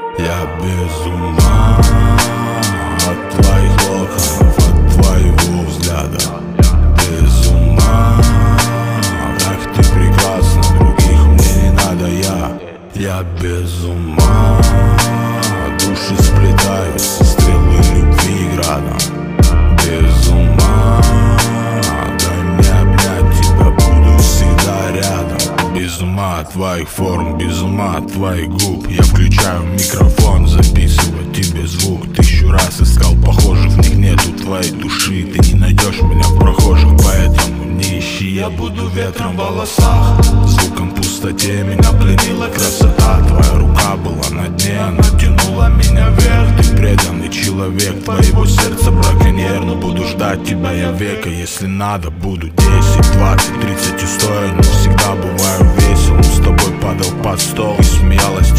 Я без ума от твоих локонов, от твоего взгляда. Без ума, как ты прекрасна, других мне не надо. Я без ума, души сплетаются, стрелы любви градом. Без ума, дай мне обнять тебя, буду всегда рядом. Без ума от твоих форм, без ума от твоих губ. Я включаю микрофон, записывать тебе звук. 1000 раз искал похожих, в них нету твоей души. Ты не найдешь меня в прохожих, поэтому не ищи. Я буду ветром в волосах, звуком в пустоте. Меня пленила красота, твоя рука была на дне, она тянула меня вверх. Ты преданный человек, твоего сердца браконьер. Но буду ждать тебя я века, если надо, буду 10, 20, 30 и 100. Я не всегда бываю весел, но с тобой падал под стол и смеялась